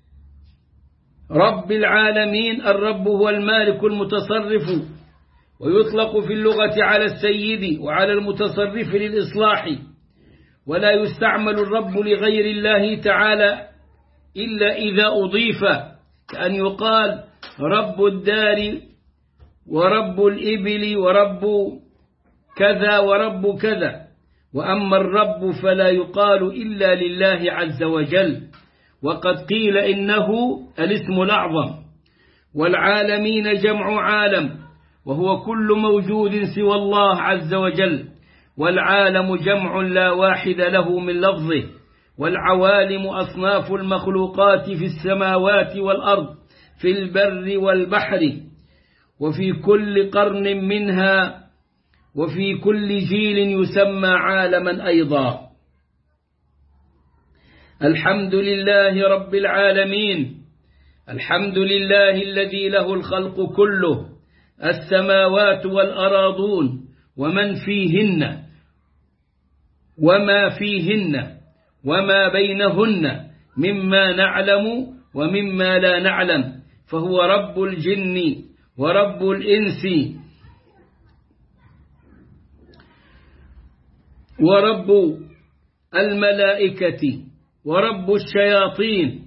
رب العالمين، الرب هو المالك المتصرف، ويطلق في اللغة على السيد وعلى المتصرف للإصلاح، ولا يستعمل الرب لغير الله تعالى إلا إذا أضيف، كأن يقال رب الدار ورب الإبل ورب كذا ورب كذا. وأما الرب فلا يقال إلا لله عز وجل. وقد قيل إنه الاسم الأعظم. والعالمين جمع عالم، وهو كل موجود سوى الله عز وجل. والعالم جمع لا واحد له من لفظه. والعوالم أصناف المخلوقات في السماوات والأرض، في البر والبحر، وفي كل قرن منها، وفي كل جيل يسمى عالما أيضا. الحمد لله رب العالمين. الحمد لله الذي له الخلق كله، السماوات والأراضون ومن فيهن وما فيهن وما بينهن، مما نعلم ومما لا نعلم، فهو رب الجن ورب الإنس ورب الملائكة ورب الشياطين،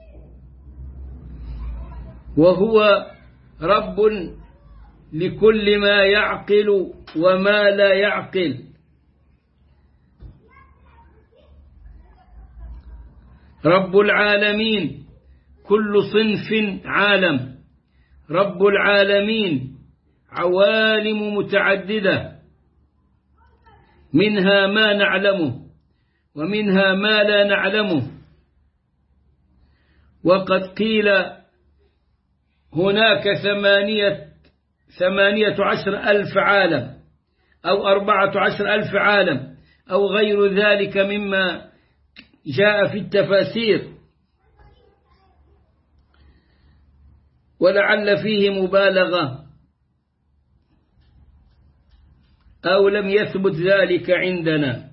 وهو رب لكل ما يعقل وما لا يعقل. رب العالمين كل صنف عالم، رب العالمين عوالم متعددة، منها ما نعلمه ومنها ما لا نعلمه. وقد قيل هناك 18,000 عالم أو 14,000 عالم أو غير ذلك مما جاء في التفاسير، ولعل فيه مبالغة أو لم يثبت ذلك عندنا.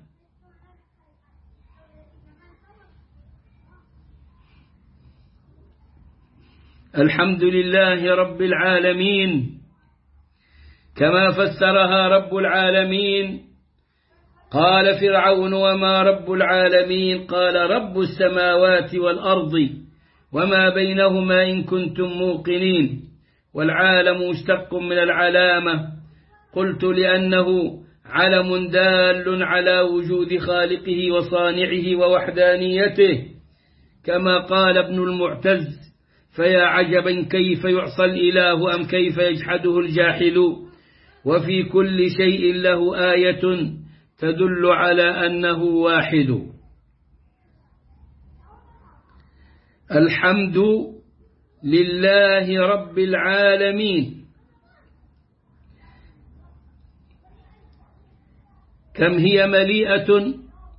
الحمد لله رب العالمين كما فسرها رب العالمين. قال فرعون وما رب العالمين؟ قال رب السماوات والأرض وما بينهما إن كنتم موقنين. والعالم مشتق من العلامة، قلت لأنه علم دال على وجود خالقه وصانعه ووحدانيته، كما قال ابن المعتز: فيا عجبا كيف يعصى الإله أم كيف يجحده الجاحد، وفي كل شيء له آية تدل على أنه واحد. الحمد لله رب العالمين. كم هي مليئة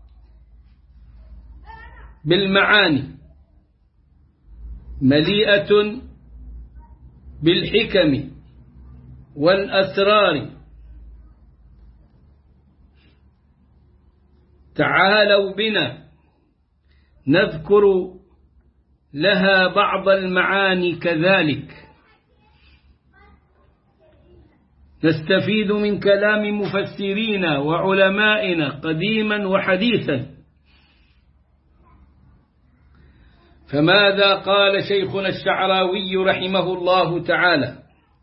بالمعاني، مليئة بالحكم والأسرار. تعالوا بنا نذكر لها بعض المعاني، كذلك نستفيد من كلام مفسرين وعلمائنا قديما وحديثا. فماذا قال شيخنا الشعراوي رحمه الله تعالى؟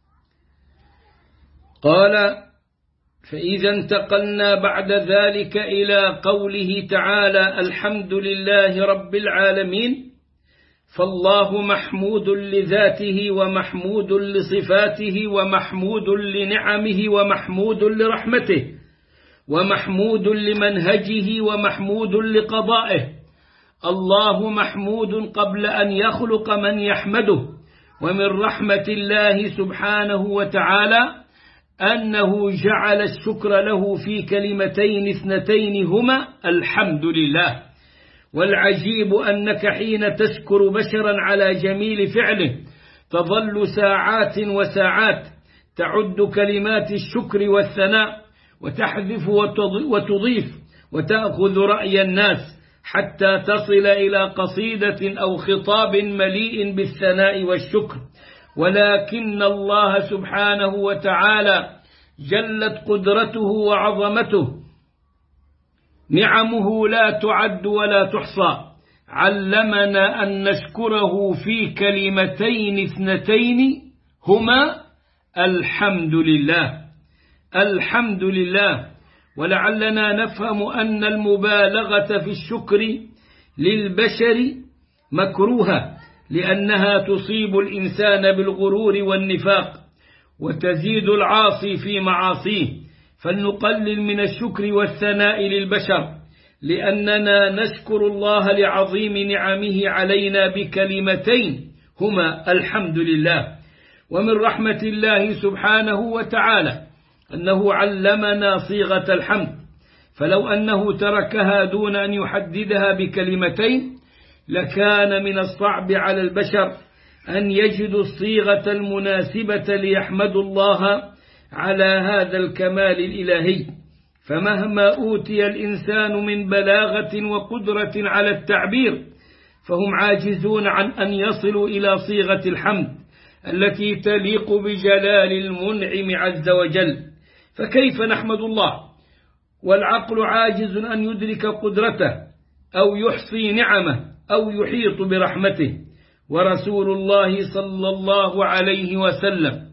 قال: فإذا انتقلنا بعد ذلك إلى قوله تعالى: الحمد لله رب العالمين، فالله محمود لذاته ومحمود لصفاته ومحمود لنعمه ومحمود لرحمته ومحمود لمنهجه ومحمود لقضائه. الله محمود قبل أن يخلق من يحمده. ومن رحمة الله سبحانه وتعالى أنه جعل الشكر له في كلمتين اثنتين هما الحمد لله. والعجيب أنك حين تشكر بشرا على جميل فعله تظل ساعات وساعات تعد كلمات الشكر والثناء، وتحذف وتضيف وتأخذ رأي الناس حتى تصل إلى قصيدة أو خطاب مليء بالثناء والشكر. ولكن الله سبحانه وتعالى جلت قدرته وعظمته، نعمه لا تعد ولا تحصى، علمنا أن نشكره في كلمتين اثنتين هما الحمد لله. الحمد لله. ولعلنا نفهم أن المبالغة في الشكر للبشر مكروهة، لأنها تصيب الإنسان بالغرور والنفاق وتزيد العاصي في معاصيه. فلنقلل من الشكر والثناء للبشر، لأننا نشكر الله لعظيم نعمه علينا بكلمتين هما الحمد لله. ومن رحمة الله سبحانه وتعالى أنه علمنا صيغة الحمد، فلو أنه تركها دون أن يحددها بكلمتين لكان من الصعب على البشر أن يجدوا الصيغة المناسبة ليحمدوا الله على هذا الكمال الإلهي. فمهما أوتي الإنسان من بلاغة وقدرة على التعبير فهم عاجزون عن أن يصلوا إلى صيغة الحمد التي تليق بجلال المنعم عز وجل. فكيف نحمد الله والعقل عاجز أن يدرك قدرته أو يحصي نعمه أو يحيط برحمته؟ ورسول الله صلى الله عليه وسلم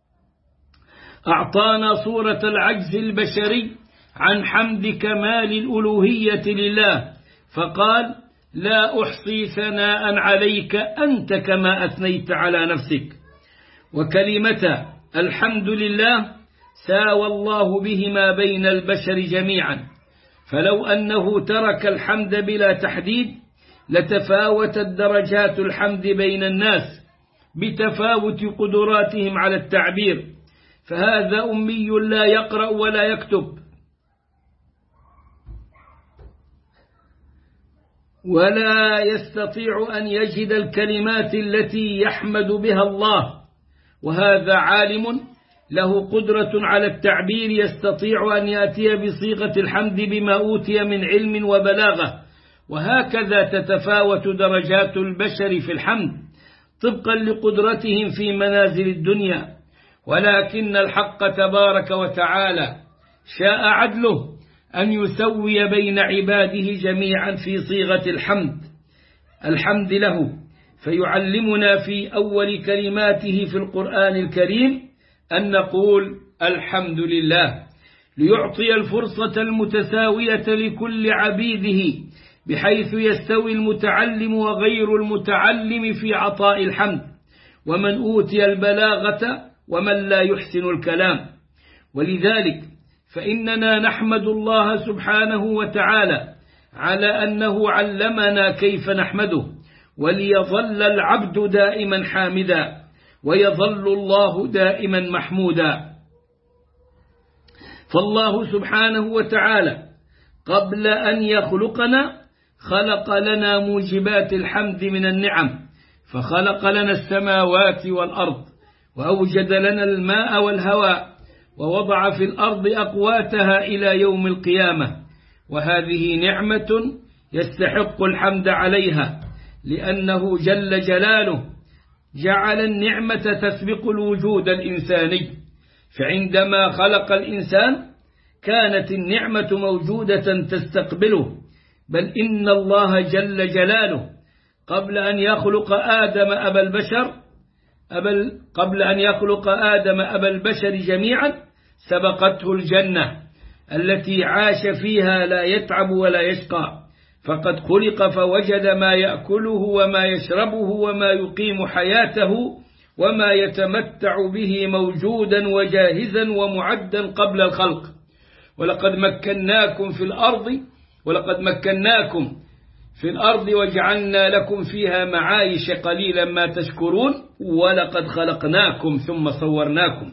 أعطانا صورة العجز البشري عن حمد كمال الألوهية لله، فقال: لا أحصي ثناء عليك أنت كما أثنيت على نفسك. وكلمة الحمد لله ساوى الله بهما بين البشر جميعا، فلو أنه ترك الحمد بلا تحديد لتفاوتت درجات الحمد بين الناس بتفاوت قدراتهم على التعبير، فهذا أمي لا يقرأ ولا يكتب ولا يستطيع أن يجد الكلمات التي يحمد بها الله، وهذا عالم له قدرة على التعبير يستطيع أن يأتي بصيغة الحمد بما أوتي من علم وبلاغة. وهكذا تتفاوت درجات البشر في الحمد طبقا لقدرتهم في منازل الدنيا، ولكن الحق تبارك وتعالى شاء عدله أن يسوي بين عباده جميعا في صيغة الحمد له، فيعلمنا في أول كلماته في القرآن الكريم أن نقول الحمد لله، ليعطي الفرصة المتساوية لكل عبيده، بحيث يستوي المتعلم وغير المتعلم في عطاء الحمد، ومن أوتي البلاغة ومن لا يحسن الكلام. ولذلك فإننا نحمد الله سبحانه وتعالى على أنه علمنا كيف نحمده، وليظل العبد دائما حامدا ويظل الله دائما محمودا. فالله سبحانه وتعالى قبل أن يخلقنا خلق لنا موجبات الحمد من النعم، فخلق لنا السماوات والأرض، وأوجد لنا الماء والهواء، ووضع في الأرض أقواتها إلى يوم القيامة، وهذه نعمة يستحق الحمد عليها، لأنه جل جلاله جعل النعمة تسبق الوجود الإنساني، فعندما خلق الإنسان كانت النعمة موجودة تستقبله، بل إن الله جل جلاله قبل أن يخلق آدم أبا البشر جميعا سبقته الجنة التي عاش فيها لا يتعب ولا يشقى، فقد خلق فوجد ما يأكله وما يشربه وما يقيم حياته وما يتمتع به موجودا وجاهزا ومعدا قبل الخلق. ولقد مكناكم في الأرض وجعلنا لكم فيها معايش قليلا ما تشكرون، ولقد خلقناكم ثم صورناكم.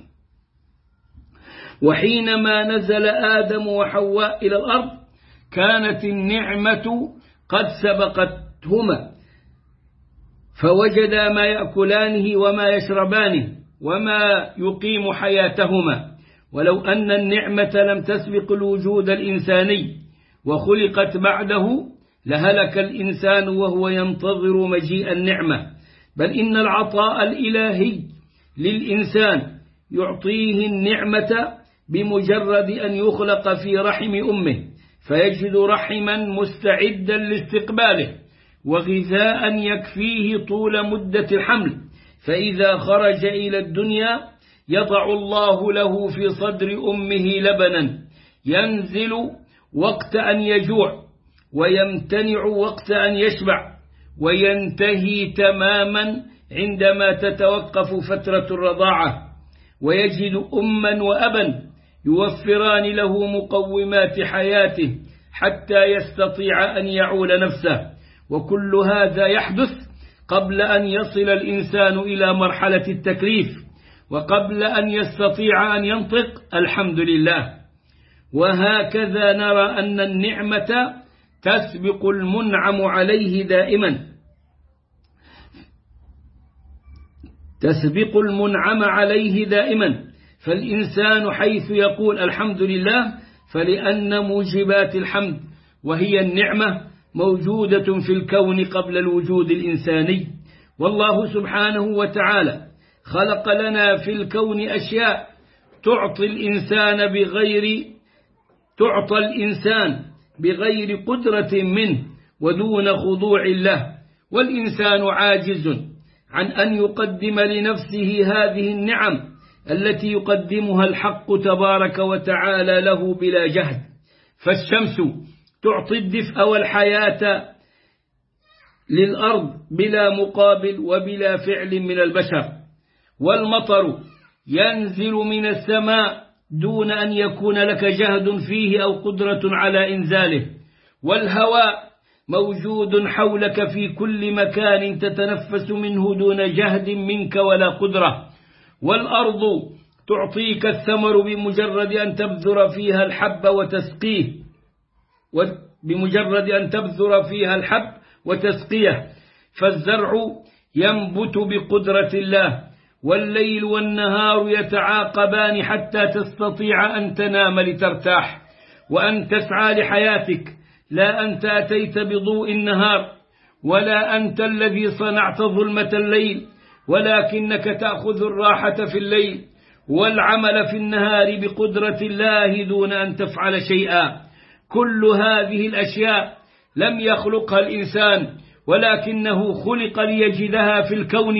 وحينما نزل آدم وحواء إلى الأرض كانت النعمة قد سبقتهما، فوجدا ما يأكلانه وما يشربانه وما يقيم حياتهما. ولو أن النعمة لم تسبق الوجود الإنساني وخلقت بعده لهلك الإنسان وهو ينتظر مجيء النعمة، بل إن العطاء الإلهي للإنسان يعطيه النعمة بمجرد أن يخلق في رحم أمه، فيجد رحما مستعدا لاستقباله وغذاء يكفيه طول مدة الحمل، فإذا خرج إلى الدنيا يضع الله له في صدر أمه لبنا ينزل وقت أن يجوع ويمتنع وقت أن يشبع، وينتهي تماما عندما تتوقف فترة الرضاعة، ويجد أما وأبا يوفران له مقومات حياته حتى يستطيع أن يعول نفسه. وكل هذا يحدث قبل أن يصل الإنسان إلى مرحلة التكليف، وقبل أن يستطيع أن ينطق الحمد لله. وهكذا نرى أن النعمة تسبق المنعم عليه دائما، فالإنسان حيث يقول الحمد لله فلأن موجبات الحمد وهي النعمة موجودة في الكون قبل الوجود الإنساني. والله سبحانه وتعالى خلق لنا في الكون أشياء تعطى الإنسان بغير قدرة منه ودون خضوع له، والإنسان عاجز عن أن يقدم لنفسه هذه النعم التي يقدمها الحق تبارك وتعالى له بلا جهد. فالشمس تعطي الدفء والحياة للأرض بلا مقابل وبلا فعل من البشر، والمطر ينزل من السماء دون أن يكون لك جهد فيه أو قدرة على إنزاله، والهواء موجود حولك في كل مكان تتنفس منه دون جهد منك ولا قدرة، والأرض تعطيك الثمر بمجرد أن تبذر فيها الحب وتسقيه، فالزرع ينبت بقدرة الله، والليل والنهار يتعاقبان حتى تستطيع أن تنام لترتاح وأن تسعى لحياتك. لا أنت أتيت بضوء النهار، ولا أنت الذي صنعت ظلمة الليل، ولكنك تأخذ الراحة في الليل والعمل في النهار بقدرة الله دون أن تفعل شيئا. كل هذه الأشياء لم يخلقها الإنسان، ولكنه خلق ليجدها في الكون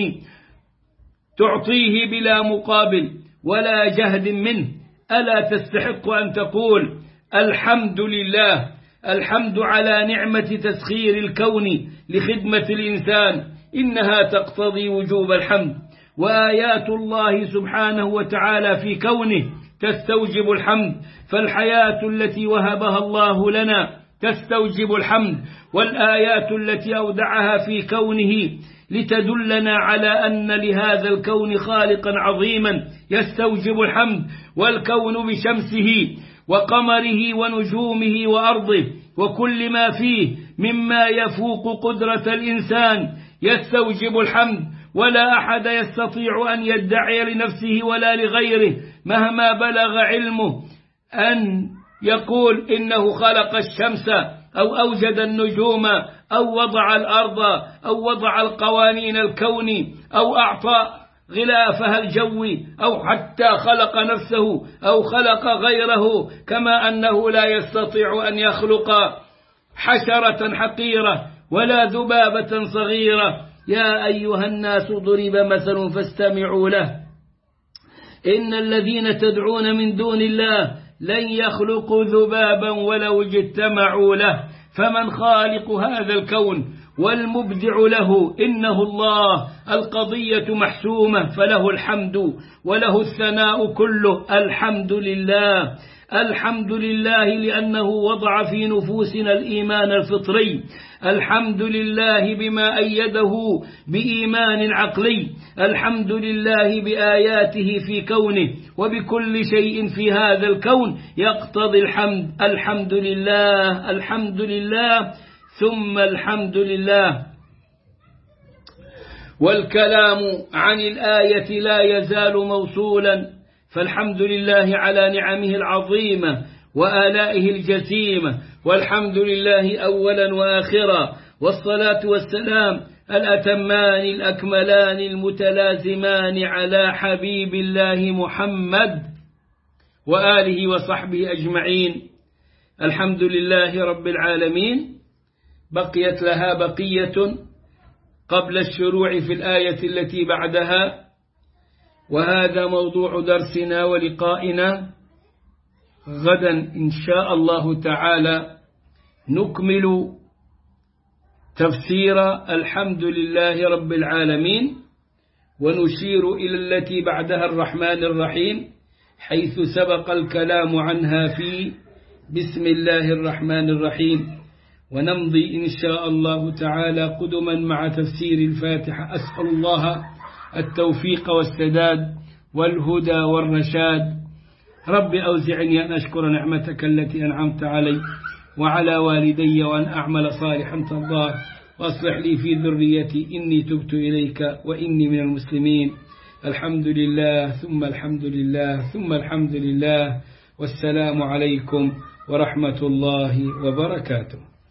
تعطيه بلا مقابل ولا جهد منه. ألا تستحق أن تقول الحمد لله، الحمد على نعمة تسخير الكون لخدمة الإنسان، إنها تقتضي وجوب الحمد. وآيات الله سبحانه وتعالى في كونه تستوجب الحمد، فالحياة التي وهبها الله لنا تستوجب الحمد، والآيات التي أودعها في كونه لتدلنا على أن لهذا الكون خالقا عظيما يستوجب الحمد، والكون بشمسه وقمره ونجومه وأرضه وكل ما فيه مما يفوق قدرة الإنسان يستوجب الحمد. ولا أحد يستطيع أن يدعي لنفسه ولا لغيره مهما بلغ علمه أن يقول إنه خلق الشمس أو أوجد النجوم أو وضع الأرض أو وضع القوانين الكون أو أعطى غلافها الجوي أو حتى خلق نفسه أو خلق غيره، كما أنه لا يستطيع أن يخلق حشرة حقيرة ولا ذبابة صغيرة. يا أيها الناس ضرب مثل فاستمعوا له، إن الذين تدعون من دون الله لن يخلقوا ذبابا ولو اجتمعوا له، فمن خالق هذا الكون والمبدع له إنه الله. القضية محسومة، فله الحمد وله الثناء كله. الحمد لله، الحمد لله لأنه وضع في نفوسنا الإيمان الفطري، الحمد لله بما أيده بإيمان عقلي، الحمد لله بآياته في كونه، وبكل شيء في هذا الكون يقتضي الحمد. الحمد لله، الحمد لله ثم الحمد لله. والكلام عن الآية لا يزال موصولا، فالحمد لله على نعمه العظيمة وآلائه الجسيمة، والحمد لله أولا وآخرا، والصلاة والسلام الأتمان الأكملان المتلازمان على حبيب الله محمد وآله وصحبه أجمعين. الحمد لله رب العالمين. بقيت لها بقية قبل الشروع في الآية التي بعدها، وهذا موضوع درسنا ولقائنا. غدا إن شاء الله تعالى نكمل تفسير الحمد لله رب العالمين، ونشير إلى التي بعدها الرحمن الرحيم، حيث سبق الكلام عنها في بسم الله الرحمن الرحيم، ونمضي إن شاء الله تعالى قدما مع تفسير الفاتحة. أسأل الله التوفيق والسداد والهدى والرشاد. رب أوزعني أن أشكر نعمتك التي أنعمت علي وعلى والدي، وأن أعمل صالحا ترضاه، وأصلح لي في ذريتي إني تبت إليك وإني من المسلمين. الحمد لله ثم الحمد لله ثم الحمد لله، والسلام عليكم ورحمة الله وبركاته.